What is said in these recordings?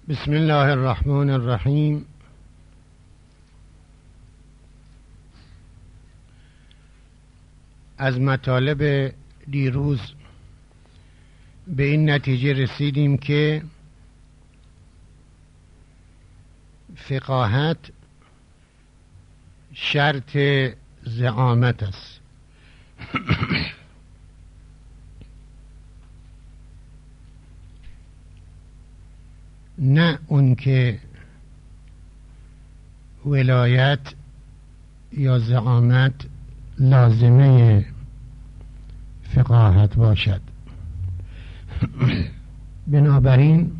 بسم الله الرحمن الرحیم. از مطالب دیروز به این نتیجه رسیدیم که فقاهت شرط زعامت است. نه اون که ولایت یا زعامت لازمه فقاهت باشد. بنابراین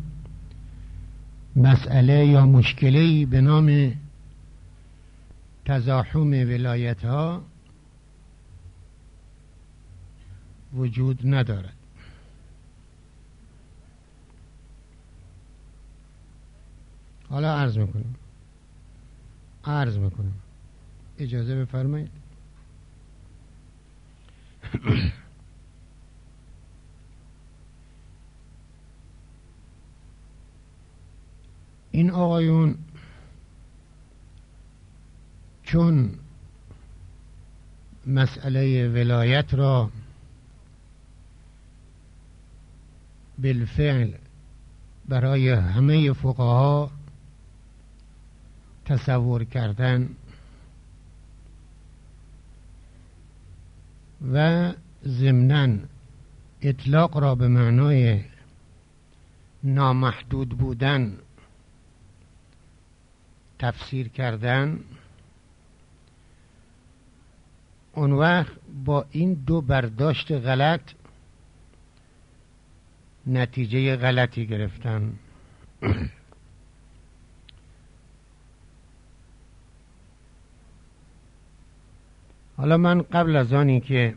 مسئله یا مشکلی به نام تزاحم ولایت ها وجود ندارد. حالا عرض میکنم اجازه بفرمایید. این آقایون چون مسئله ولایت را بالفعل برای همه فقها تصور کردن و ضمناً اطلاق را به معنای نامحدود بودن تفسیر کردن، اون وقت با این دو برداشت غلط نتیجه غلطی گرفتن. حالا من قبل از آنی که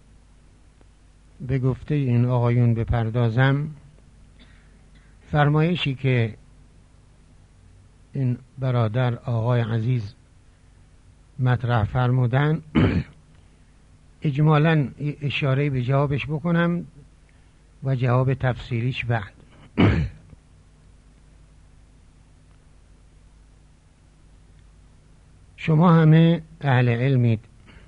به گفته این آقایون بپردازم، فرمایشی که این برادر آقای عزیز مطرح فرمودن اجمالاً اشاره به جوابش بکنم و جواب تفصیلیش بعد. شما همه اهل علمید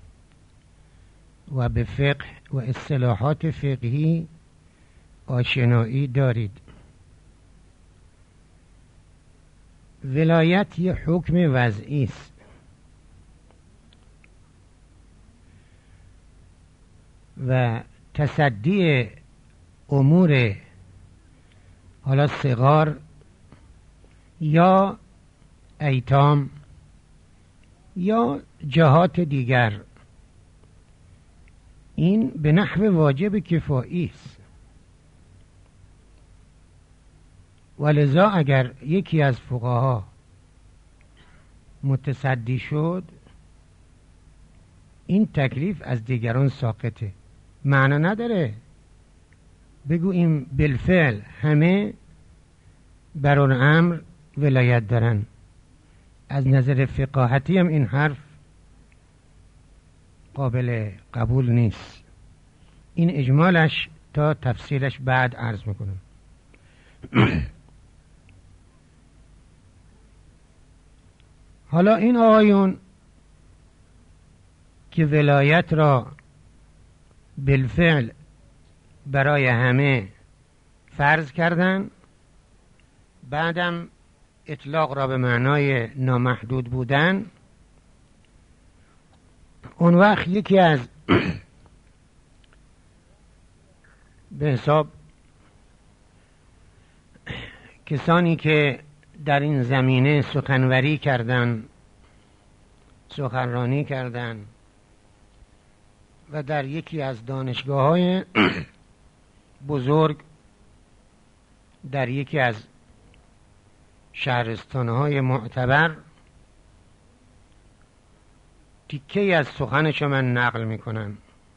و به فقه و اصطلاحات فقهی آشنایی دارید. ولایت یه حکم وضعی است و تصدی امور حالا صغار یا ایتام یا جهات دیگر، این به نحو واجب کفایی است. ولذا اگر یکی از فقها متصدی شد، این تکلیف از دیگران ساقطه. معنی نداره بگوییم بالفعل همه بر اون امر ولایت دارن. از نظر فقاهتی هم این حرف قابل قبول نیست. این اجمالش تا تفصیلش بعد عرض میکنم. حالا این آقایون که ولایت را بالفعل برای همه فرض کردن، بعدم اطلاق را به معنای نامحدود بودن، اون وقت یکی از به حساب کسانی که در این زمینه سخنرانی کردن و در یکی از دانشگاه‌های بزرگ در یکی از شهرستان‌های معتبر تیکه‌ای از سخنش من نقل میکنم.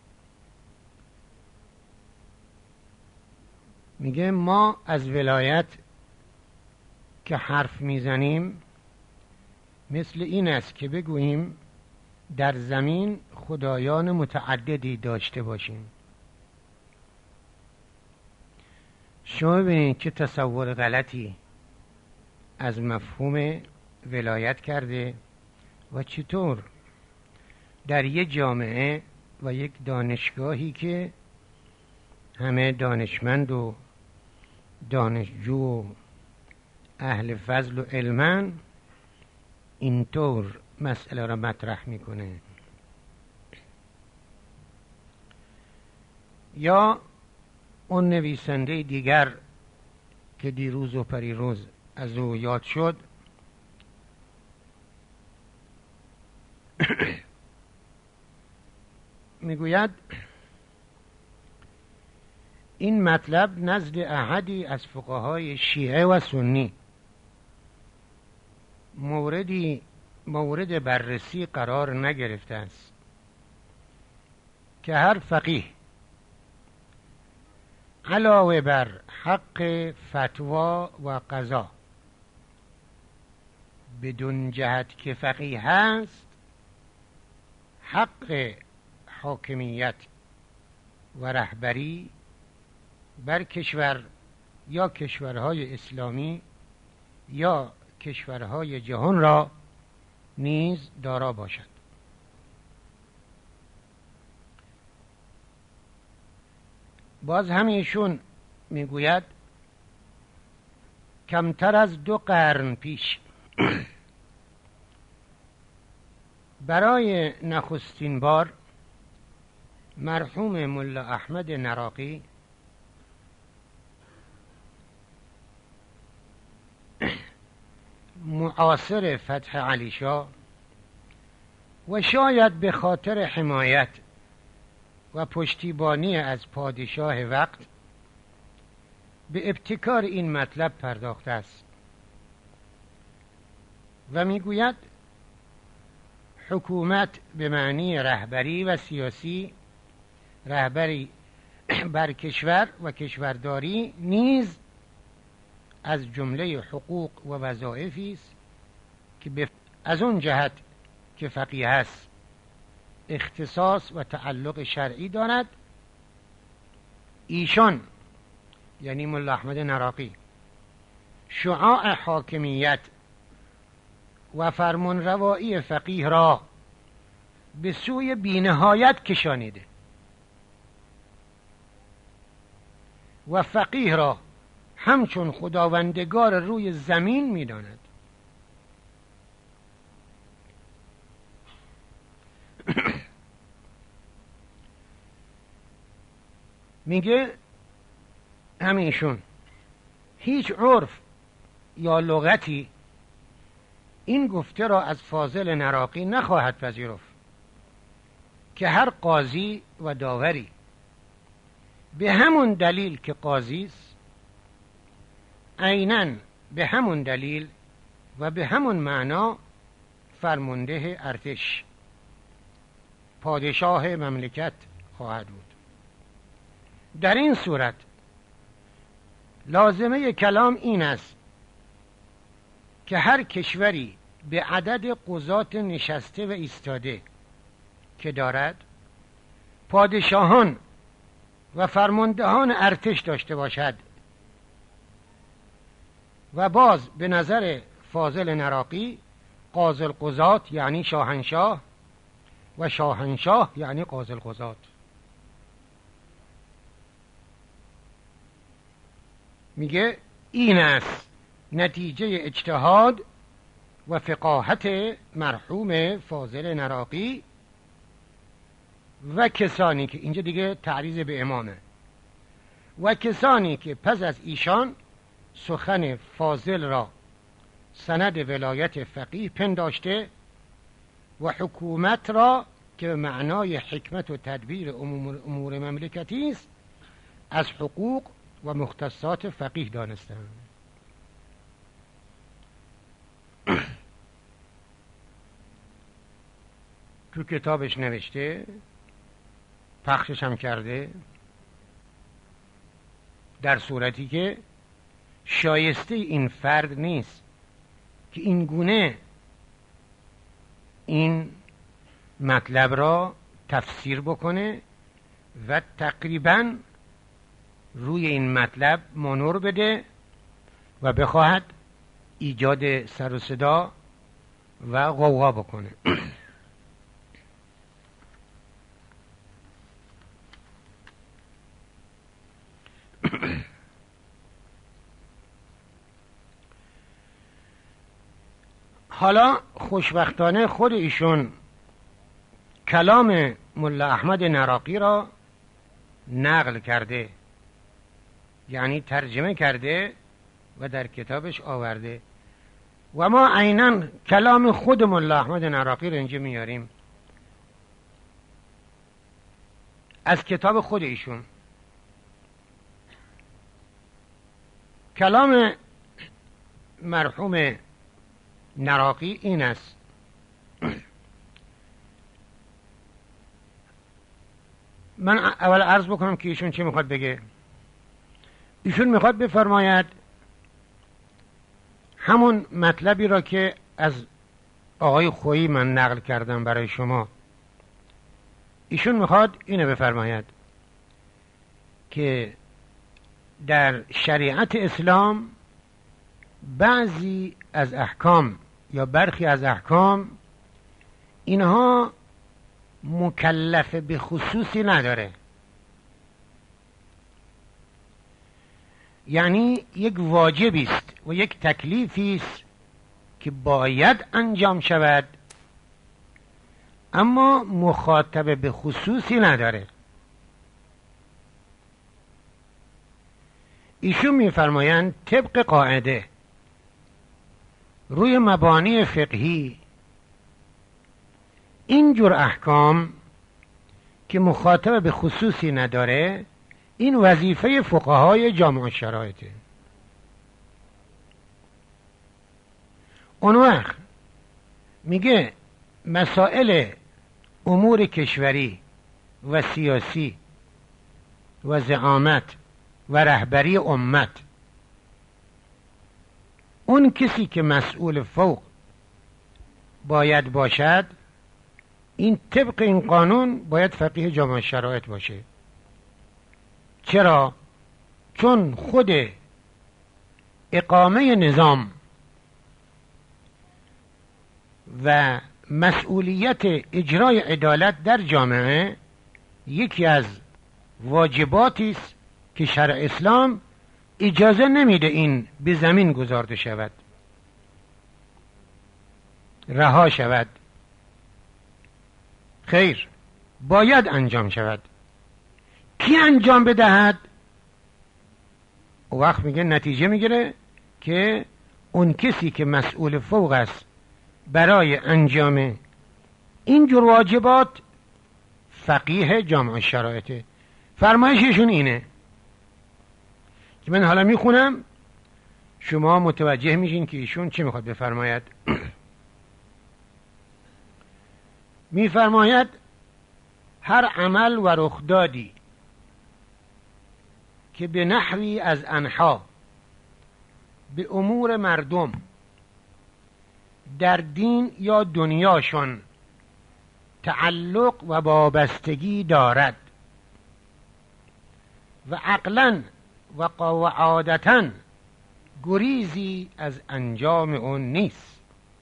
میگه ما از ولایت که حرف میزنیم مثل این است که بگوییم در زمین خدایان متعددی داشته باشیم. شما ببینید چه تصور غلطی از مفهوم ولایت کرده و چطور در یک جامعه و یک دانشگاهی که همه دانشمند و دانشجو و اهل فضل و علمن اینطور مسئله را مطرح میکنه. یا اون نویسنده دیگر که دیروز و پریروز از او یاد شد، میگوید این مطلب نزد احدی از فقهای شیعه و سنی مورد بررسی قرار نگرفته است که هر فقیه علاوه بر حق فتوا و قضا بدون جهت که فقیه هست، حق حاکمیت و رهبری بر کشور یا کشورهای اسلامی یا کشورهای جهان را نیز دارا باشد. باز همیشون میگوید کمتر از 2 قرن پیش برای نخستین بار مرحوم ملا احمد نراقی معاصر فتح علی شاه و شاید به خاطر حمایت و پشتیبانی از پادشاه وقت به ابتکار این مطلب پرداخته است و میگوید حکومت به معنی رهبری و سیاسی، رهبری بر کشور و کشورداری نیز از جمله حقوق و وظایفی است که از اون جهت که فقیه است اختصاص و تعلق شرعی دارد. ایشان یعنی ملا احمد نراقی شعاع حاکمیت و فرمانروایی فقیه را به سوی بی‌نهایت کشانیده و فقیه را همچون خداوندگار روی زمین می‌داند. میگه همیشون هیچ عرف یا لغتی این گفته را از فاضل نراقی نخواهد پذیرفت که هر قاضی و داوری به همون دلیل که قاضی است، عیناً به همون دلیل و به همون معنا فرمانده ارتش، پادشاه مملکت خواهد بود. در این صورت لازمه کلام این است که هر کشوری به عدد قضات نشسته و ایستاده که دارد پادشاهان و فرماندهان ارتش داشته باشد و باز به نظر فاضل نراقی قاضی القضات یعنی شاهنشاه و شاهنشاه یعنی قاضی القضات. میگه این است نتیجه اجتهاد و فقاهت مرحوم فاضل نراقی و کسانی که اینجا دیگه تعریض به امامه و کسانی که پس از ایشان سخن فاضل را سند ولایت فقیه پنداشته و حکومت را که معنای حکمت و تدبیر امور مملکتی است از حقوق و مختصات فقیه دانستند. تو کتابش نوشته، پخشش هم کرده، در صورتی که شایسته این فرد نیست که این گونه این مطلب را تفسیر بکنه و تقریباً روی این مطلب مانور بده و بخواهد ایجاد سر و صدا و غوغا بکنه. حالا خوشبختانه خود ایشون کلام ملا احمد نراقی را نقل کرده، یعنی ترجمه کرده و در کتابش آورده و ما عیناً کلام خود ملا احمد نراقی را اینجا میاریم از کتاب خود ایشون. کلام مرحوم نراقی این است: من اول عرض بکنم که ایشون چی میخواد بگه. ایشون میخواد بفرماید همون مطلبی را که از آقای خویی من نقل کردم برای شما، ایشون میخواد اینو بفرماید که در شریعت اسلام بعضی از احکام یا برخی از احکام اینها مکلف به خصوصی نداره، یعنی یک واجبی است و یک تکلیفی است که باید انجام شود اما مخاطب به خصوصی نداره. ایشون میفرمایند طبق قاعده روی مبانی فقهی اینجور احکام که مخاطب به خصوصی نداره این وظیفه فقهای جامع الشرایطه. اون وقت میگه مسائل امور کشوری و سیاسی و زعامت و رهبری امت، اون کسی که مسئول فوق باید باشد این طبق این قانون باید فقیه جامع الشرایط باشه. چرا؟ چون خود اقامه نظام و مسئولیت اجرای عدالت در جامعه یکی از واجباتی است که شرع اسلام اجازه نمیده این به زمین گذارده شود، رها شود. خیر، باید انجام شود. کی انجام بدهد؟ او وقت میگه نتیجه میگیره که اون کسی که مسئول فوق است برای انجام اینجور واجبات فقیه جامع الشرایطه. فرمایششون اینه که من حالا میخونم، شما متوجه میشین که ایشون چی میخواد بفرماید. میفرماید هر عمل و رخدادی که به نحوی از انحا به امور مردم در دین یا دنیاشون تعلق و وابستگی دارد و عقلاً و عادتاً گریزی از انجام اون نیست،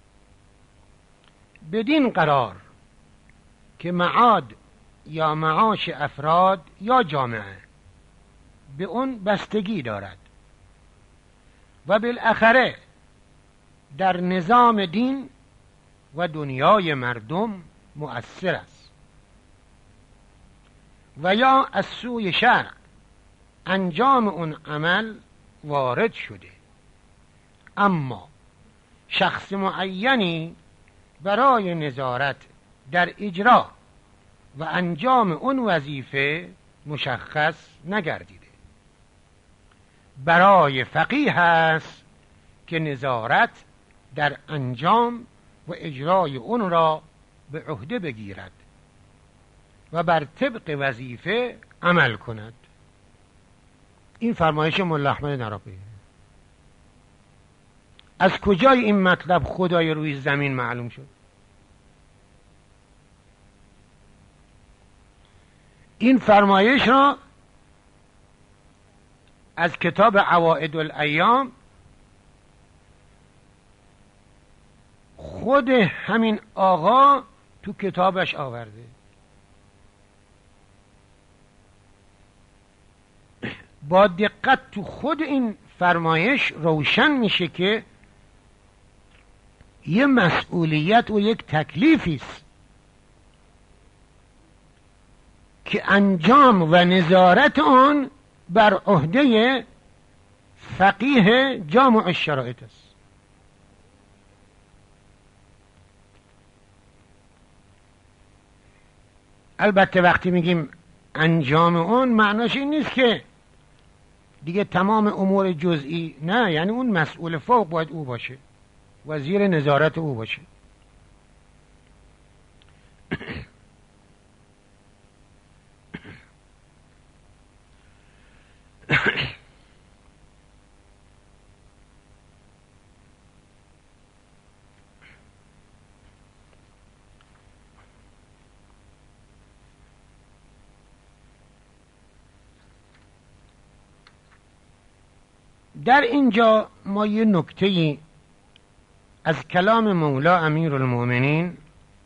بدین قرار که معاد یا معاش افراد یا جامعه به اون بستگی دارد و بالاخره در نظام دین و دنیای مردم مؤثر است و یا از سوی شرع انجام اون عمل وارد شده، اما شخص معینی برای نظارت در اجرا و انجام اون وظیفه مشخص نگردیده. برای فقیه است که نظارت در انجام و اجرای اون را به عهده بگیرد و بر طبق وظیفه عمل کند. این فرمایش ملا احمد نراقی. از کجای این مطلب خدای روی زمین معلوم شد؟ این فرمایش را از کتاب عوائد الایام خود همین آقا تو کتابش آورده. با دقت تو خود این فرمایش روشن میشه که یه مسئولیت و یک تکلیفی است که انجام و نظارت آن بر عهده فقیه جامع الشرائط است. البته وقتی میگیم انجام اون معناش این نیست که دیگه تمام امور جزئی، نه، یعنی اون مسئول فوق باید او باشه و زیر نظارت او باشه. در اینجا ما یه نکته‌ای از کلام مولا امیرالمؤمنین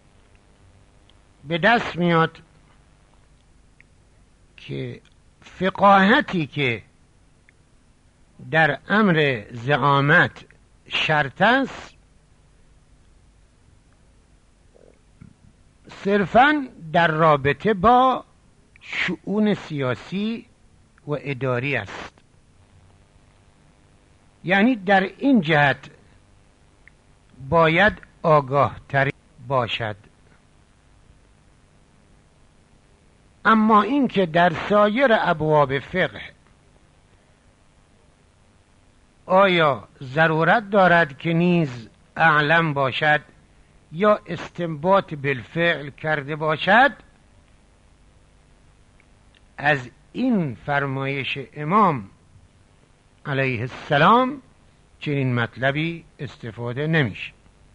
به دست میاد که فقاهتی که در امر زعامت شرط است صرفاً در رابطه با شؤون سیاسی و اداری است. یعنی در این جهت باید آگاه تری باشد. اما این که در سایر ابواب فقه آیا ضرورت دارد که نیز اعلم باشد یا استنباط بالفعل کرده باشد، از این فرمایش امام علیه السلام چنین مطلبی استفاده نمیشه.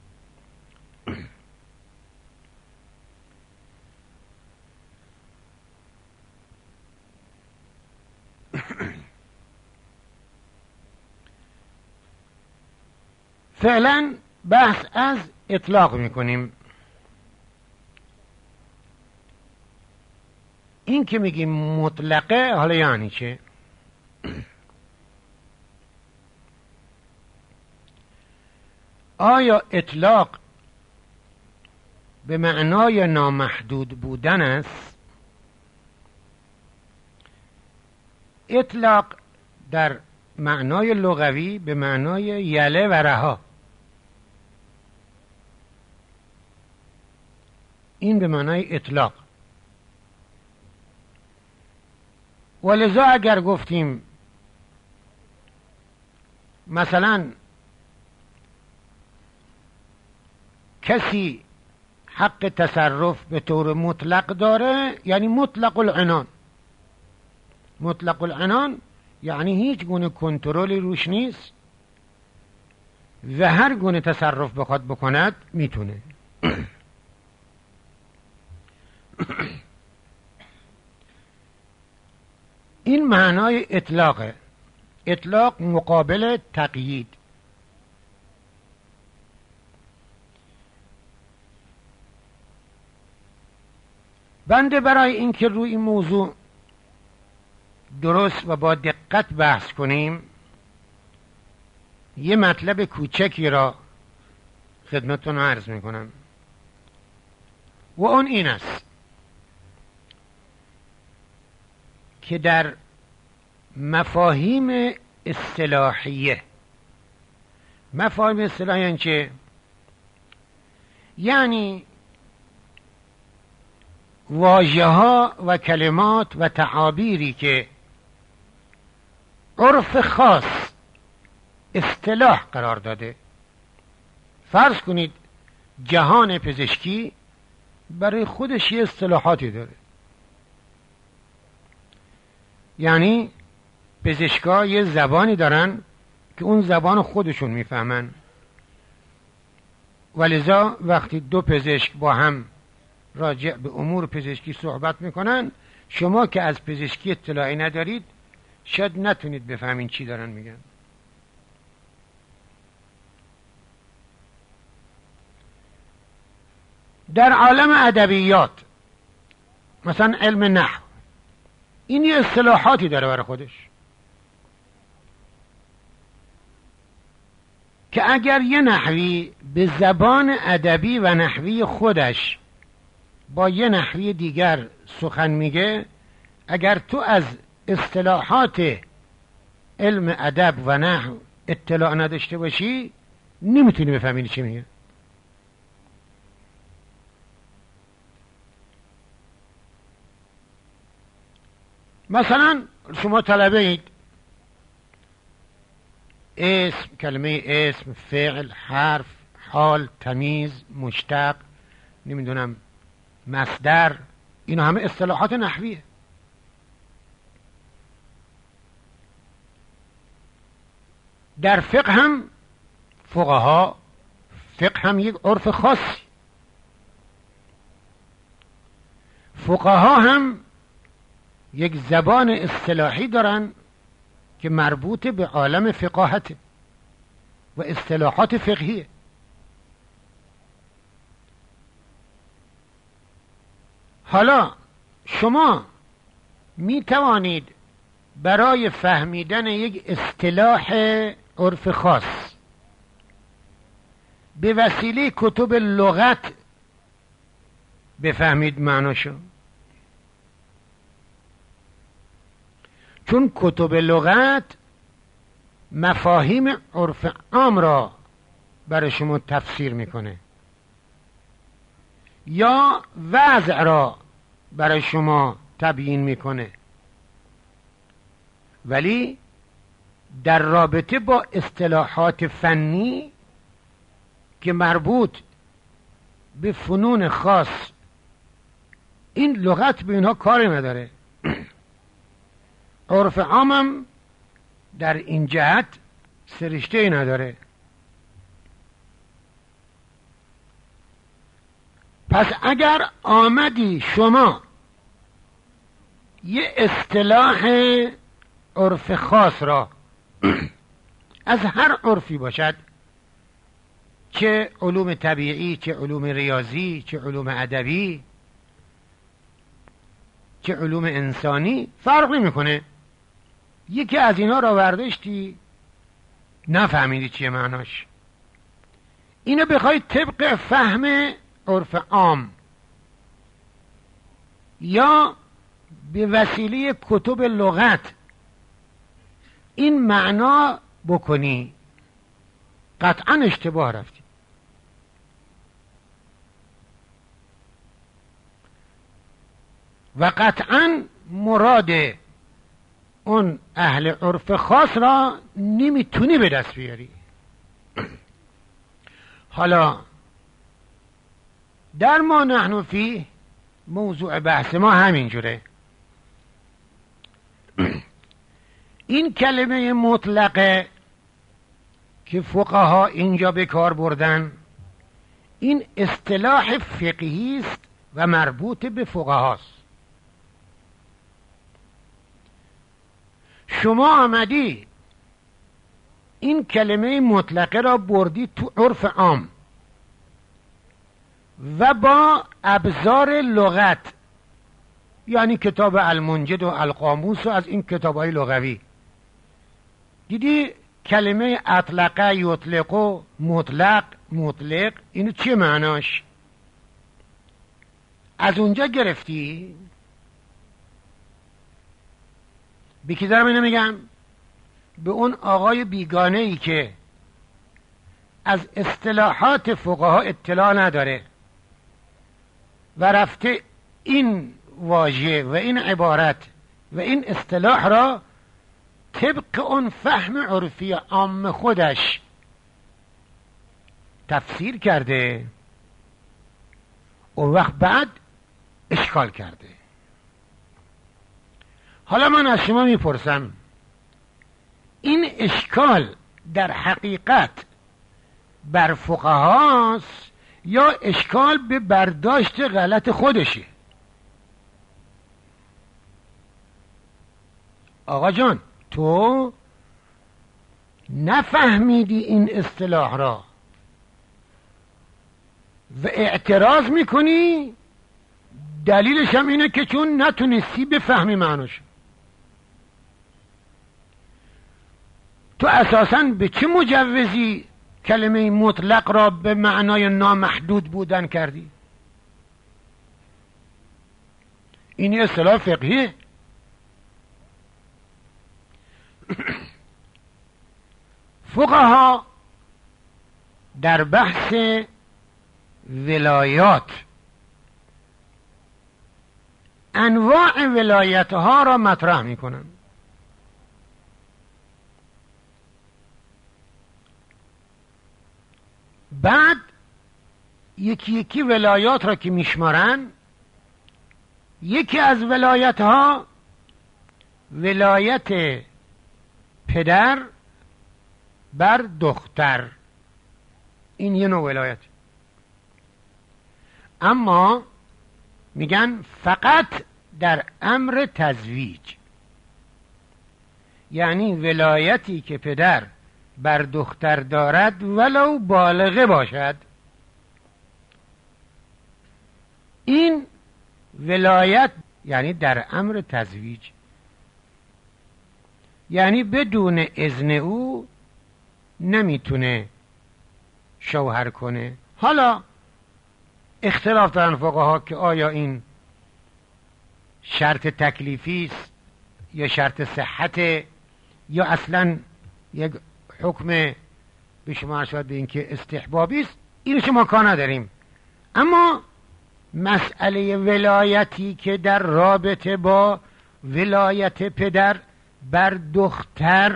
فعلا بحث از اطلاق میکنیم. این که میگیم مطلقه حالا یعنی چه؟ آیا اطلاق به معنای نامحدود بودن است؟ اطلاق در معنای لغوی به معنای یله و رها، این به معنای اطلاق. ولذا اگر گفتیم مثلا کسی حق تصرف به طور مطلق داره، یعنی مطلق العنان. مطلق العنان یعنی هیچ گونه کنترلی روش نیست و هر گونه تصرف بخواد بکند میتونه. این معنای اطلاقه. اطلاق مقابل تقیید. بنده برای اینکه روی این موضوع درست و با دقت بحث کنیم یه مطلب کوچکی را خدمتتون عرض میکنم و اون این است که در مفاهیم اصطلاحیه، مفاهیم اصطلاحیه یعنی چه؟ یعنی واژه‌ها و کلمات و تعابیری که عرف خاص اصطلاح قرار داده. فرض کنید جهان پزشکی برای خودش یه اصطلاحاتی داره، یعنی پزشکا یه زبانی دارن که اون زبان خودشون میفهمن، ولذا وقتی دو پزشک با هم راجع به امور پزشکی صحبت میکنن، شما که از پزشکی اطلاعی ندارید شاید نتونید بفهمین چی دارن میگن. در عالم ادبیات مثلا علم نحو، این یه اصطلاحاتی داره برای خودش که اگر یه نحوی به زبان ادبی و نحوی خودش با یه نحوی دیگر سخن میگه، اگر تو از اصطلاحات علم ادب و نحو اطلاع نداشته باشی نمیتونی بفهمی چی میگه. مثلا شما طلبه اید، اسم، کلمه اسم، فعل، حرف، حال، تمیز، مشتق، نمیدونم مصدر، اینا همه اصطلاحات نحویه. در فقه هم فقها، فقه هم یک عرف خاصی، فقها هم یک زبان اصطلاحی دارن که مربوط به عالم فقاهته و اصطلاحات فقهیه. حالا شما می توانید برای فهمیدن یک اصطلاح عرف خاص به وسیله کتب لغت بفهمید معناشو، چون کتب لغت مفاهیم عرف عام را برای شما تفسیر میکنه یا وضع را برای شما تبیین میکنه، ولی در رابطه با اصطلاحات فنی که مربوط به فنون خاص، این لغت به اینها کاری نداره. عرف عامم در این جهت سرشته نداره. پس اگر آمدی شما یه اصطلاح عرف خاص را از هر عرفی باشد، چه علوم طبیعی، چه علوم ریاضی، چه علوم ادبی، چه علوم انسانی، فرق نمیکنه، یکی از اینا را برداشتی نفهمیدی چیه معناش، اینو بخوای طبق فهم عرف عام یا به وسیله کتب لغت این معنا بکنی، قطعا اشتباه رفتی. و قطعا مراد اون اهل عرف خاص را نمیتونی به دست بیاری. حالا در ما نحن فی موضوع بحث ما همینجوره. این کلمه مطلقه که فقها اینجا به کار بردن، این اصطلاح فقهی است و مربوط به فقهاست. شما آمدی این کلمه مطلقه را بردی تو عرف عام و با ابزار لغت، یعنی کتاب المنجد و القاموس و از این کتاب‌های لغوی، دیدی کلمه اطلقه، یطلق، مطلق، مطلق، اینو چیه معناش؟ از اونجا گرفتی؟ به کی دارم اینو میگم؟ به اون آقای بیگانه ای که از اصطلاحات فقها اطلاع نداره و رفته این واژه و این عبارت و این اصطلاح را طبق اون فهم عرفی عام خودش تفسیر کرده، اون وقت بعد اشکال کرده. حالا من از شما میپرسم، این اشکال در حقیقت بر فقهاست یا اشکال به برداشت غلط خودشه؟ آقا جان، تو نفهمیدی این اصطلاح را و اعتراض میکنی، دلیلش هم اینه که چون نتونستی بفهمی معناش. تو اساساً به چه مجوزی کلمه مطلق را به معنای نامحدود بودن کردی؟ این اصطلاح فقهیه. فقها در بحث ولایات انواع ولایت ها را مطرح می کنند. بعد یکی یکی ولایات را که میشمارن، یکی از ولایت ها ولایت پدر بر دختر، این یه نوع ولایت. اما میگن فقط در امر تزویج، یعنی ولایتی که پدر بر دختر دارد ولو بالغه باشد، این ولایت یعنی در امر تزویج، یعنی بدون اذن او نمیتونه شوهر کنه. حالا اختلاف دارن فقها که آیا این شرط تکلیفی است یا شرط صحت یا اصلا یک حکم به شما شاید به این که استحبابی است. این شما کار نداریم. اما مسئله ولایتی که در رابطه با ولایت پدر بر دختر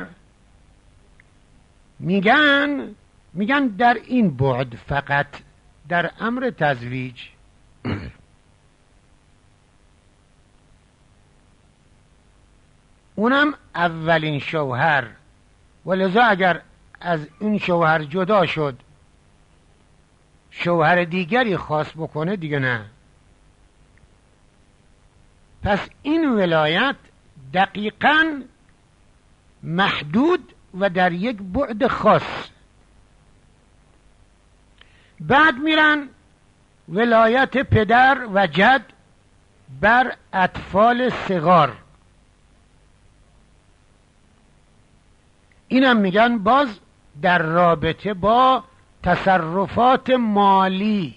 میگن در این بعد فقط در امر تزویج. اونم اولین شوهر، ولذا اگر از این شوهر جدا شد شوهر دیگری خاص بکنه دیگه نه. پس این ولایت دقیقاً محدود و در یک بعد خاص. بعد میرن ولایت پدر و جد بر اطفال صغار، اینم میگن باز در رابطه با تصرفات مالی،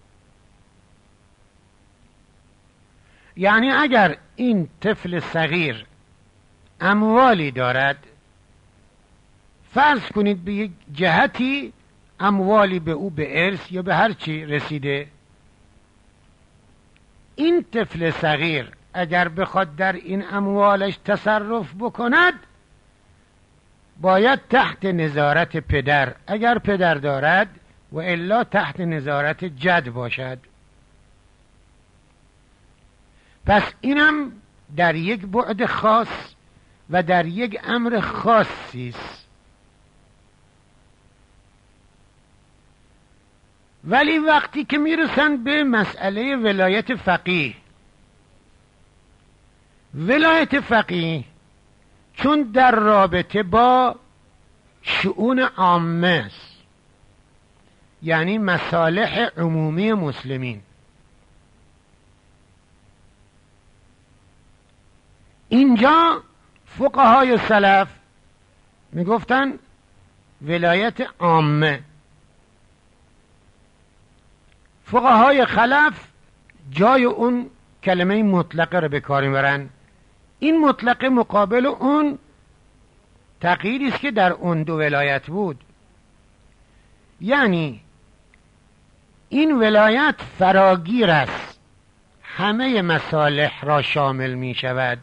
یعنی اگر این طفل صغیر اموالی دارد، فرض کنید به یک جهتی اموالی به او به ارث یا به هر چی رسیده، این طفل صغیر اگر بخواد در این اموالش تصرف بکند باید تحت نظارت پدر، اگر پدر دارد، و الا تحت نظارت جد باشد. پس اینم در یک بعد خاص و در یک امر خاصی است. ولی وقتی که میرسن به مسئله ولایت فقیه، ولایت فقیه چون در رابطه با شؤون عامه است، یعنی مصالح عمومی مسلمین، اینجا فقهای سلف میگفتن ولایت عامه. فقهای خلف جای اون کلمه مطلقه رو به کار میبرن. این مطلقه مقابل اون تغییری است که در اون دو ولایت بود، یعنی این ولایت فراگیر است، همه مصالح را شامل می شود.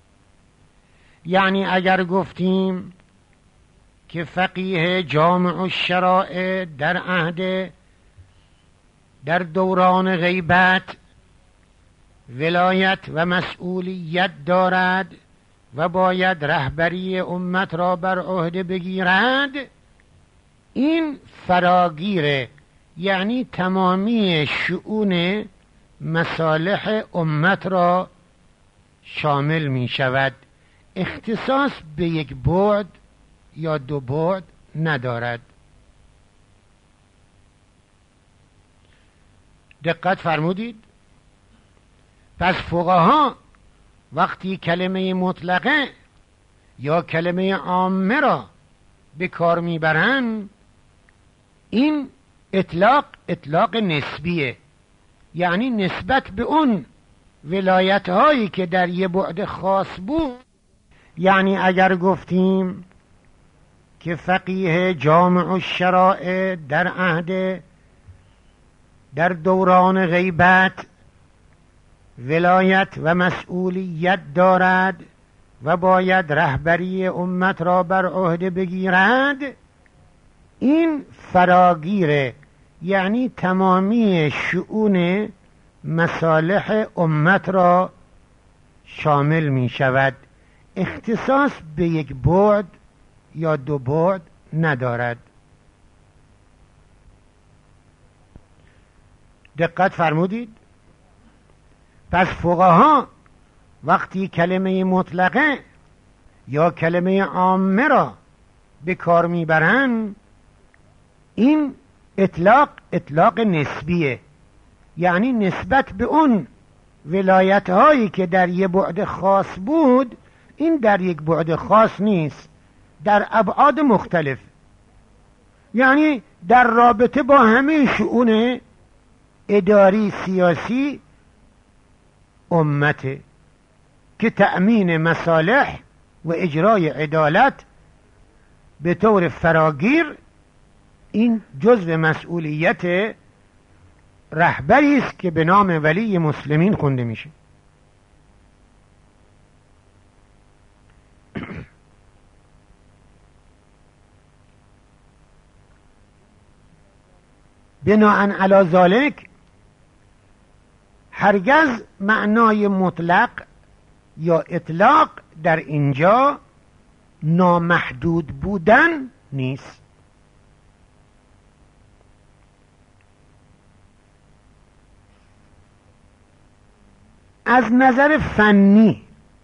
یعنی اگر گفتیم که فقیه جامع الشرائع در دوران غیبت ولایت و مسئولیت دارد و باید رهبری امت را بر عهده بگیرد، این فراگیره، یعنی تمامی شؤون مصالح امت را شامل می شود، اختصاص به یک بعد یا دو بعد ندارد. دقت فرمودید؟ پس فقها وقتی کلمه مطلقه یا کلمه عامه را به کار میبرن، این اطلاق نسبیه، یعنی نسبت به اون ولایت هایی که در یه بعد خاص بود. یعنی اگر گفتیم که فقیه جامع الشرائع در دوران غیبت ولایت و مسئولیت دارد و باید رهبری امت را بر عهده بگیرد، این فراگیره، یعنی تمامی شؤون مصالح امت را شامل می شود، اختصاص به یک بعد یا دو بعد ندارد. دقت فرمودید؟ پس فقها وقتی کلمه مطلقه یا کلمه عامه را به کار میبرن، این اطلاق نسبیه، یعنی نسبت به اون ولایت هایی که در یک بعد خاص بود، این در یک بعد خاص نیست، در ابعاد مختلف، یعنی در رابطه با همه شؤون اداری سیاسی امته که تأمین مصالح و اجرای عدالت به طور فراگیر، این جزء مسئولیت رهبری است که به نام ولی مسلمین خونده میشه. بناء علی ذلک هرگز معنای مطلق یا اطلاق در اینجا نامحدود بودن نیست. از نظر فنی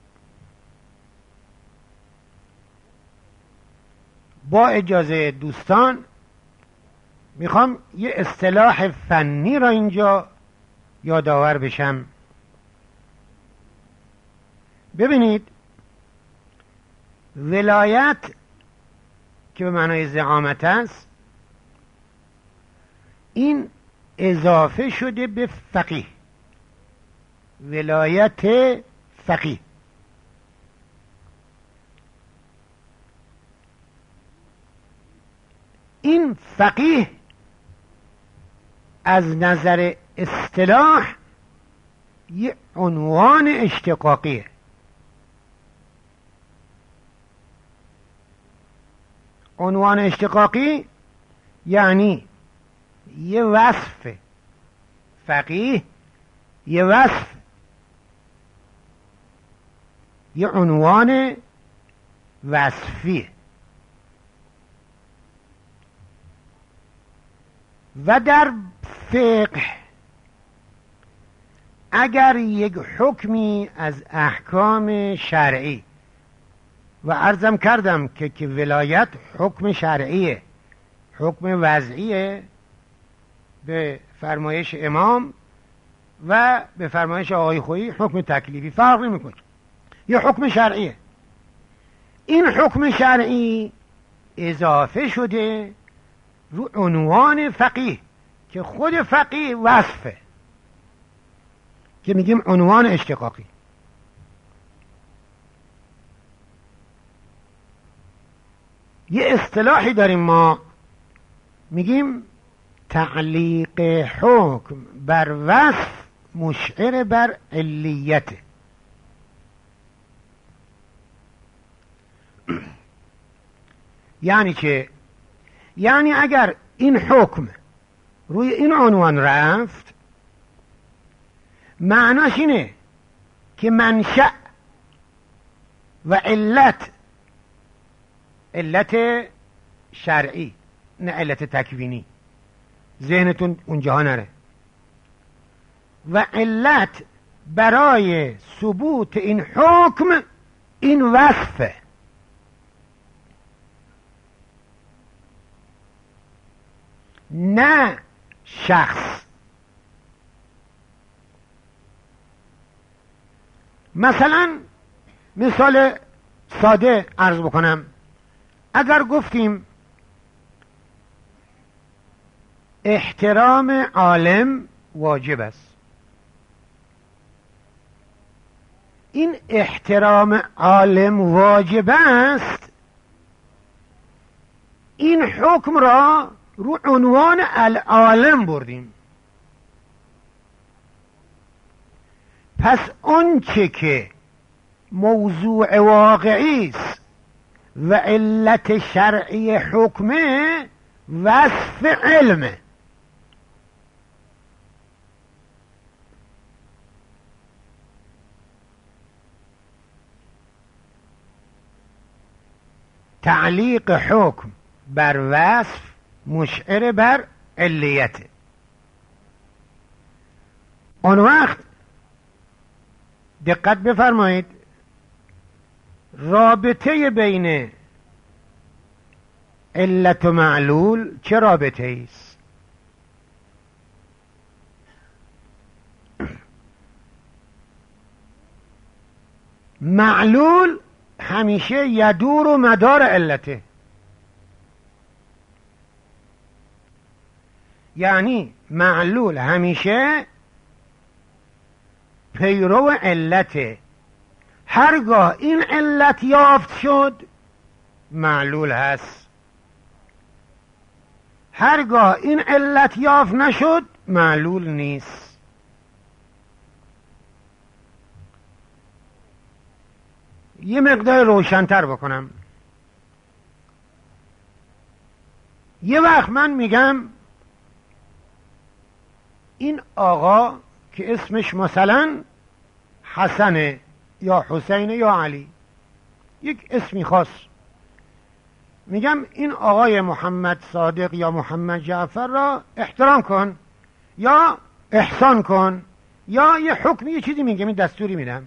با اجازه دوستان میخوام یه اصطلاح فنی را اینجا یادآور بشم. ببینید، ولایت که به معنای زعامت است، این اضافه شده به فقیه، ولایت فقیه. این فقیه از نظر اصطلاح یه عنوان اشتقاقیه. عنوان اشتقاقی یعنی یه وصف فقیه، یه وصف، یه عنوان وصفی. و در فقه اگر یک حکمی از احکام شرعی، و عرضم کردم که ولایت حکم شرعیه، حکم وضعیه به فرمایش امام و به فرمایش آقای خویی حکم تکلیفی، فرق نمیکنه، یه حکم شرعیه. این حکم شرعی اضافه شده رو عنوان فقیه که خود فقیه وصفه، که میگیم عنوان اشتقاقی. یه اصطلاحی داریم ما، میگیم تعلیق حکم بر وصف مشعر بر علیت. یعنی چه؟ یعنی اگر این حکم روی این عنوان رفت، معناش اینه که منشأ و علت شرعی، نه علت تکوینی، ذهنتون اونجا نره، و علت برای ثبوت این حکم این وصفه. نه شخص، مثلا مثال ساده عرض بکنم، اگر گفتیم احترام عالم واجب است، این احترام عالم واجب است، این حکم را رو عنوان العالم بردیم. پس اون چه که موضوع واقعی است و علت شرعی حکمه وصف علمه. تعلیق حکم بر وصف مشعر بر علیت. اون وقت دقت بفرمایید، رابطه بین علت و معلول چه رابطه است؟ معلول همیشه یدور و مدار علته، یعنی معلول همیشه پیرو علته. هرگاه این علت یافت شد معلول هست، هرگاه این علت یافت نشد معلول نیست. یه مقدار روشن‌تر بکنم. یه وقت من میگم این آقا که اسمش مثلا حسنه یا حسین یا علی، یک اسمی خاص، میگم این آقای محمد صادق یا محمد جعفر را احترام کن یا احسان کن، یا یه حکمی یه چیزی میگم، این دستوری میدم.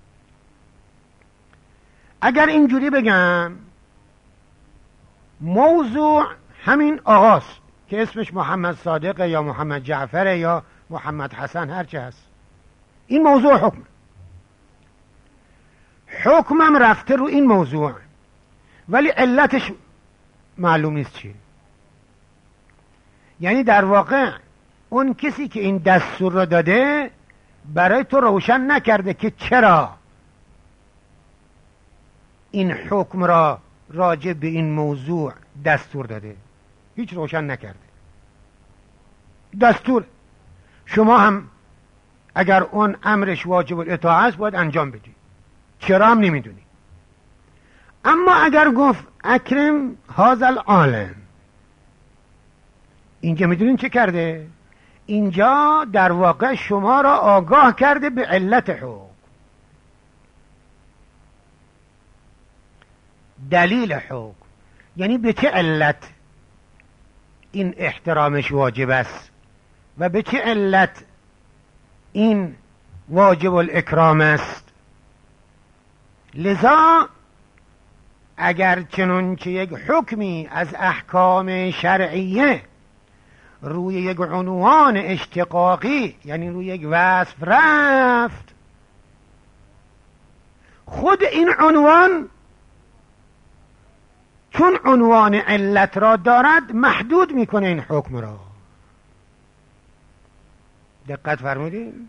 اگر اینجوری بگم موضوع همین آقاست که اسمش محمد صادق یا محمد جعفر یا محمد حسن هرچه هست، این موضوع حکمم رفته رو این موضوع، ولی علتش معلوم نیست چیه. یعنی در واقع اون کسی که این دستور رو داده برای تو روشن نکرده که چرا این حکم را راجع به این موضوع دستور داده، هیچ روشن نکرده. دستور شما هم اگر اون امرش واجب الاطاعه است باید انجام بدی، چرا هم نمیدونی. اما اگر گفت اکرم هذا العالم، اینجا میدونین چه کرده؟ اینجا در واقع شما را آگاه کرده به علت حکم، دلیل حکم، یعنی به چه علت این احترامش واجب است و به چه علت این واجب الاکرام است. لذا اگر چنانچه یک حکمی از احکام شرعیه روی یک عنوان اشتقاقی، یعنی روی یک وصف رفت، خود این عنوان چون عنوان علت را دارد محدود میکنه این حکم را. دقت فرمودین؟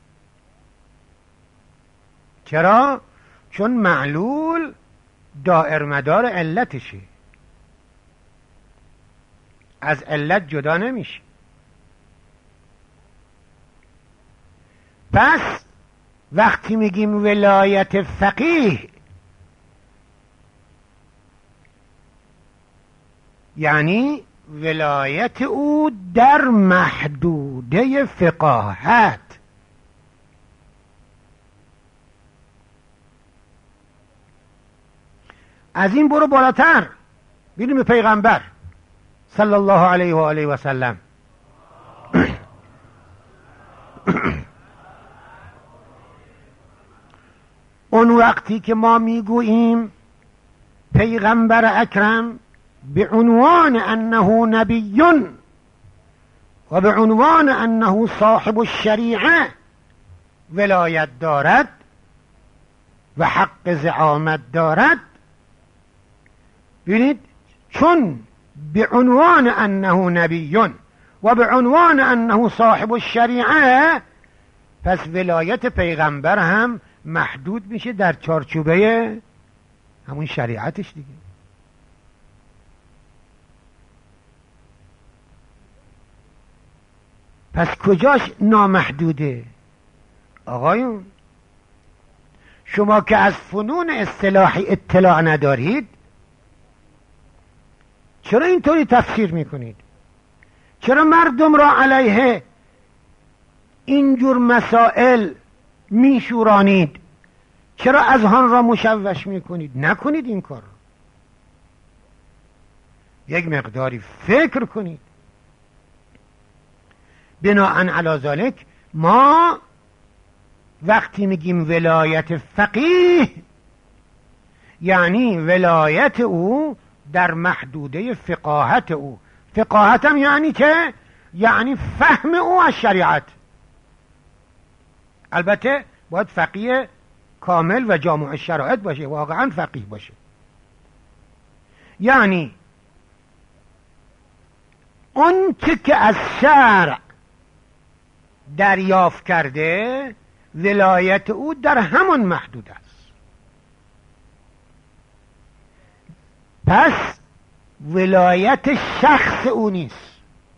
چرا؟ چون معلول دائر مدار علتشه، از علت جدا نمیشه. پس وقتی میگیم ولایت فقیه، یعنی ولایت او در محدوده فقاهت. از این برو بالاتر، بینیم پیغمبر صلی الله علیه و آله و سلم اون وقتی که ما میگوییم پیغمبر اکرم به عنوان انه نبی و به عنوان انه صاحب الشریعه ولایت دارد، و حق زعامت دارد، ببینید چون به عنوان انه نبیون و به عنوان انه صاحب الشریعه، پس ولایت پیغمبر هم محدود میشه در چارچوبه همون شریعتش دیگه. پس کجاش نامحدوده؟ آقایون شما که از فنون اصطلاحی اطلاع ندارید، چرا اینطوری تفسیر میکنید؟ چرا مردم را علیه اینجور مسائل میشورانید؟ چرا اذهان را مشوش میکنید؟ نکنید این کار. یک مقداری فکر کنید. بناءً علی ذلک ما وقتی میگیم ولایت فقیه، یعنی ولایت او در محدوده فقاهت او. فقاهت هم یعنی چه؟ یعنی فهم او از شریعت. البته باید فقیه کامل و جامع الشرائط باشه، واقعا فقیه باشه. یعنی اون که از شرع دریافت کرده، ولایت او در همان محدود است. پس ولایت شخص او نیست.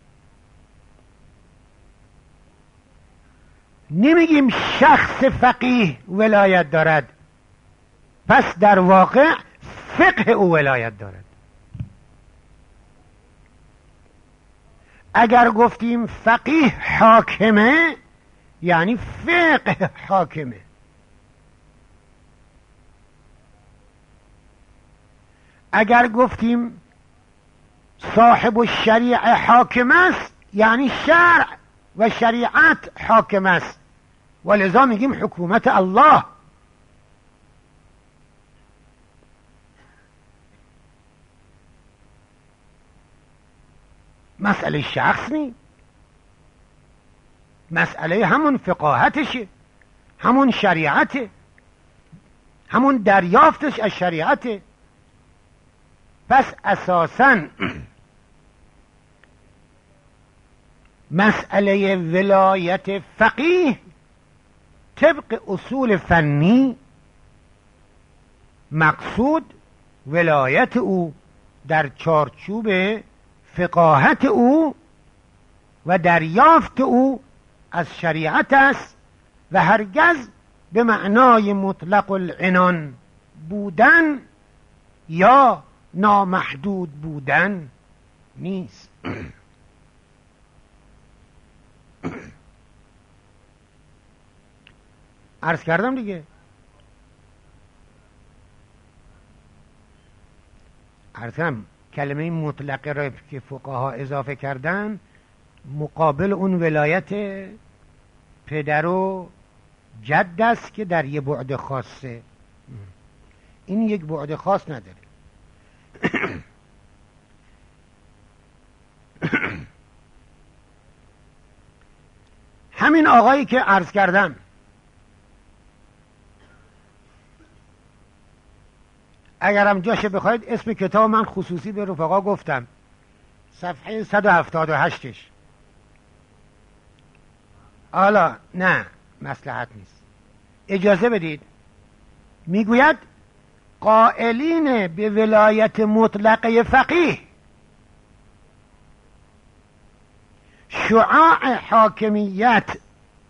نمیگیم شخص فقیه ولایت دارد، پس در واقع فقه او ولایت دارد. اگر گفتیم فقیه حاکمه، یعنی فقه حاکمه. اگر گفتیم صاحب الشریعه حاکم است، یعنی شرع و شریعت حاکم است، ولذا میگیم حکومت الله. مسئله شخص نی، مسئله همون فقاهتشه، همون شریعته، همون دریافتش از شریعته. پس اساساً مسئله ولایت فقیه طبق اصول فنی مقصود ولایت او در چارچوب فقاهت او و دریافت او از شریعت است و هرگز به معنای مطلق العنان بودن یا نامحدود بودن نیست. عرض کردم دیگه. عرض کردم کلمه مطلقه را که فقها اضافه کردن مقابل اون ولایت پدر و جد است که در یه بعد خاصه. این یک بعد خاص نداره. همین آقایی که عرض کردم اگرم جاشه بخواید اسم کتاب من خصوصی به رفقا گفتم، صفحه 178ش. حالا نه مصلحت نیست، اجازه بدید. میگوید قائلین به ولایت مطلقه فقیه شعاع حاکمیت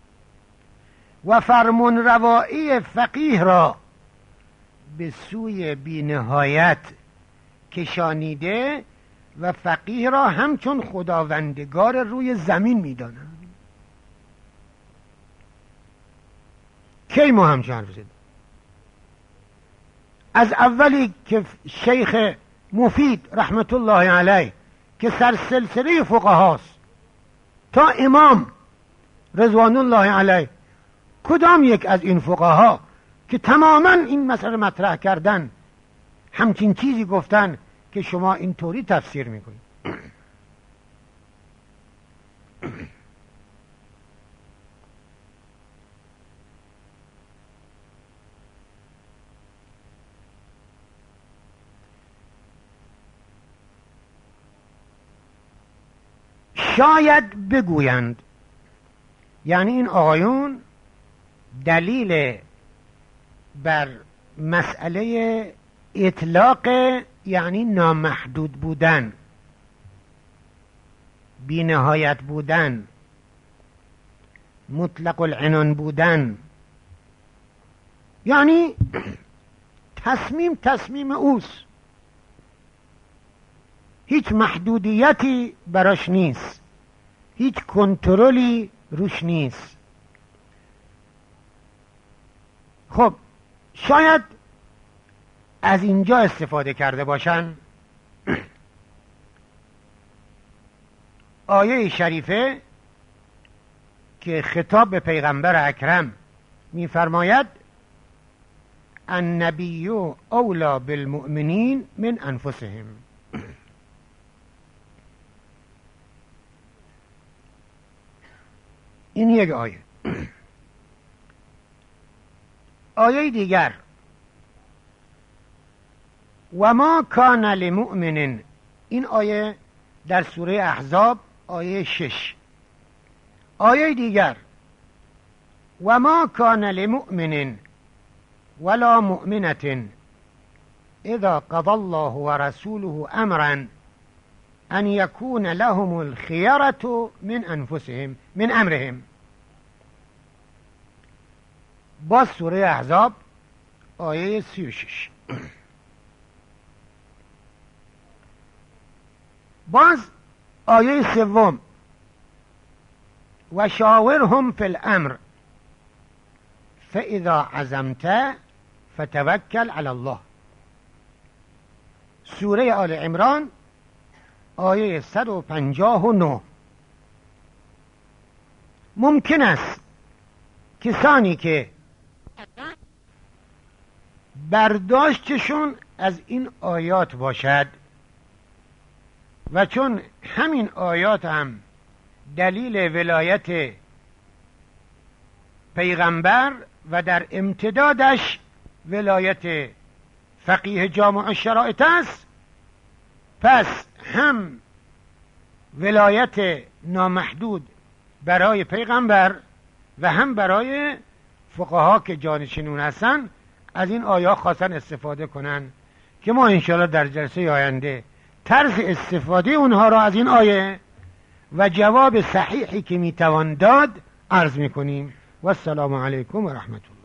و فرمان روایی فقیه را به سوی بی‌نهایت کشانیده و فقیه را همچون خداوندگار روی زمین می‌دانند. کی ما همچون حرف زدیم؟ از اولی که شیخ مفید رحمت الله علیه که سرسلسله فقهاست تا امام رضوان الله علیه، کدام یک از این فقها که تماما این مسئله مطرح کردن همچین چیزی گفتن که شما اینطوری تفسیر میکنید؟ شاید بگویند، یعنی این آقایون دلیل بر مسئله اطلاق یعنی نامحدود بودن، بی نهایت بودن، مطلق العنان بودن، یعنی تصمیم اوست، هیچ محدودیتی براش نیست، هیچ کنترلی روش نیست. خب شاید از اینجا استفاده کرده باشن. آیه شریفه که خطاب به پیغمبر اکرم می‌فرماید النبی اولی بالمؤمنین من انفسهم، این یک آیه. آیه دیگر و ما کان لمؤمن، این آیه در سوره احزاب آیه 6. آیه دیگر و ما کان لمؤمن ولا مؤمنة اذا قضى الله ورسوله امرا ان يكون لهم الخيرة من انفسهم من امرهم. باز سوره احزاب آیه 36. باز آیه 3 و شاورهم فی الامر فاذا عزمت فتوکل علی الله. سوره آل عمران آیه 159. ممکن است کسانی که برداشتشون از این آیات باشد و چون همین آیات هم دلیل ولایت پیغمبر و در امتدادش ولایت فقیه جامع الشرائط است، پس هم ولایت نامحدود برای پیغمبر و هم برای فقها که جانشینون هستن از این آیات خواستن استفاده کنن که ما انشاءالله در جلسه آینده طرز استفاده اونها را از این آیه و جواب صحیحی که میتوان داد عرض میکنیم. و السلام علیکم و رحمت الله.